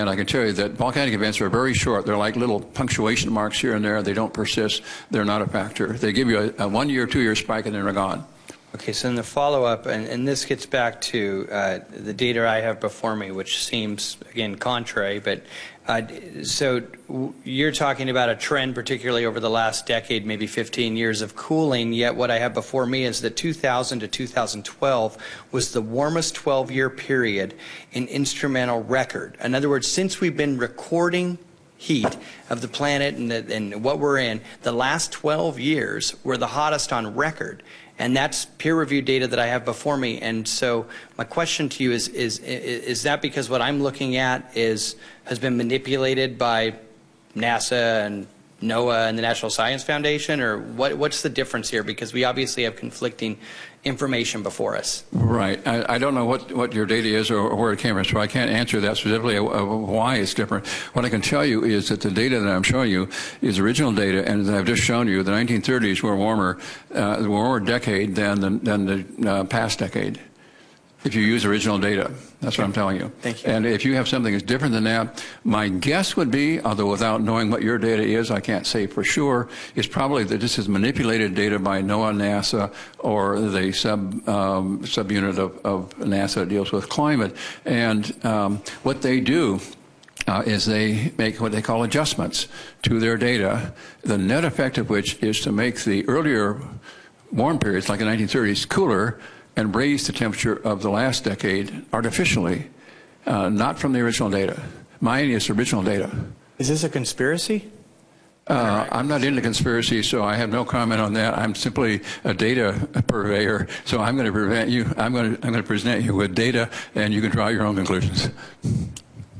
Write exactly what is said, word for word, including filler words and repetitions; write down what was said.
And I can tell you that volcanic events are very short. They're like little punctuation marks here and there. They don't persist. They're not a factor. They give you a, a one-year, two-year spike, and then they're gone. Okay, so in the follow-up, and, and this gets back to uh, the data I have before me, which seems, again, contrary, but uh, so w you're talking about a trend, particularly over the last decade, maybe fifteen years of cooling, yet what I have before me is that two thousand to two thousand twelve was the warmest twelve-year period in instrumental record. In other words, since we've been recording heat of the planet and, the, and what we're in, the last twelve years were the hottest on record. And that's peer-reviewed data that I have before me. And so my question to you is, is, is that because what I'm looking at is, has been manipulated by NASA and NOAA and the National Science Foundation, or what, what's the difference here? Because we obviously have conflicting information before us. Right. I, I don't know what, what your data is or, or where it came from, so I can't answer that specifically uh, why it's different. What I can tell you is that the data that I'm showing you is original data, and as I've just shown you, the nineteen thirties were warmer, uh, warmer decade than the, than the uh, past decade. If you use original data, that's what I'm telling you. Thank you. And if you have something that's different than that, my guess would be, although without knowing what your data is, I can't say for sure, is probably that this is manipulated data by NOAA, NASA, or the sub um, subunit of, of NASA that deals with climate. And um, what they do Uh, is they make what they call adjustments to their data, the net effect of which is to make the earlier warm periods, like the nineteen thirties, cooler, and raise the temperature of the last decade artificially, uh, not from the original data. Mine is original data. Is this a conspiracy? Uh, I'm not into conspiracy, so I have no comment on that. I'm simply a data purveyor, so I'm going to prevent you. I'm going to I'm going to present you with data, and you can draw your own conclusions.